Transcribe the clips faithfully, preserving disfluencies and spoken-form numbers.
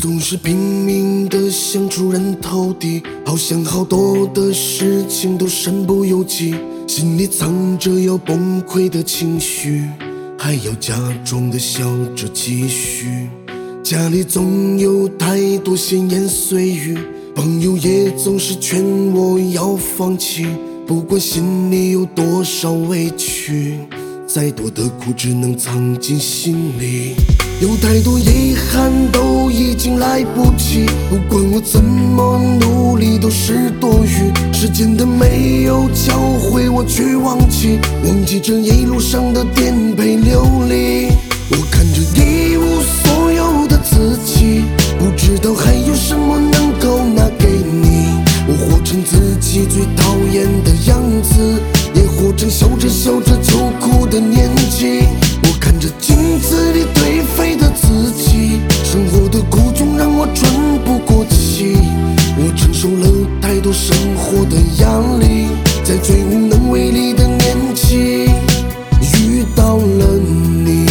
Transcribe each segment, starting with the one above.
总是拼命的想出人头地，好像好多的事情都身不由己，心里藏着要崩溃的情绪，还要假装的笑着继续。家里总有太多闲言碎语，朋友也总是劝我要放弃，不管心里有多少委屈，再多的苦只能藏进心里。有太多遗憾都已经来不及，不管我怎么努力都是多余，时间的没有教会我去忘记，忘记这一路上的颠沛流离。我看着一无所有的自己，不知道还有什么能够拿给你。我活成自己最讨厌的样子，也活成笑着笑着就哭的年纪。我看着镜子里颓废的自己，生活的苦衷让我喘不过气。我承受了太多生活的压力，在最无能为力的年纪遇到了你。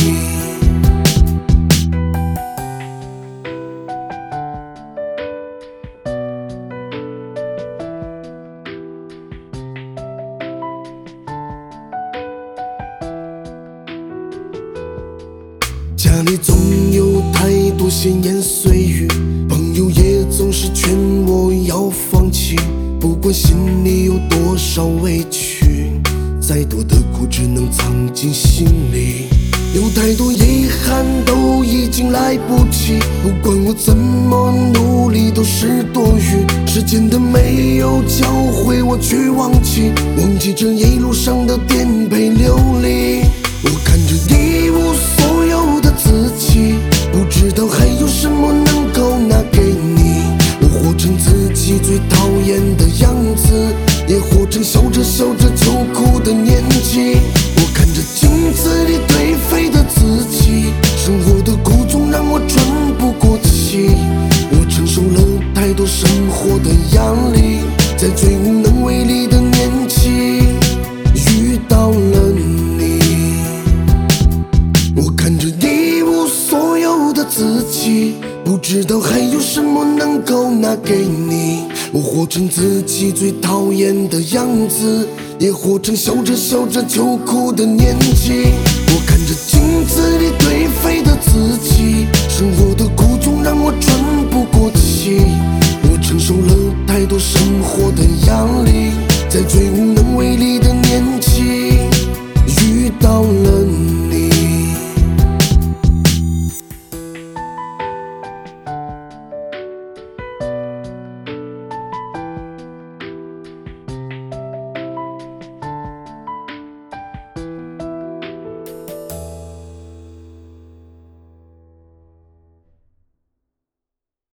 家里总有太多闲言碎语，朋友也总是劝我要放弃，不管心里有多少委屈，再多的苦只能藏进心里。有太多遗憾都已经来不及，不管我怎么努力都是多余，时间的没有教会我去忘记，忘记这一路上的颠沛流离。我看着一无所有的自己，不知道还有什么能够拿给你。我活成自己最讨厌的样子，也活成笑着笑着就哭的年纪。我看着镜子里颓废的自己，生活的苦衷让我喘不过气。我承受了太多生活的压力，在最无能为力的年纪遇到了你。我看着一无所有的自己，不知道还有什么能够拿给你。我活成自己最讨厌的样子，也活成笑着笑着就哭的年纪。我看着镜子里颓废的自己，生活的苦衷让我喘不过气。我承受了太多生活的压力，在最无能为力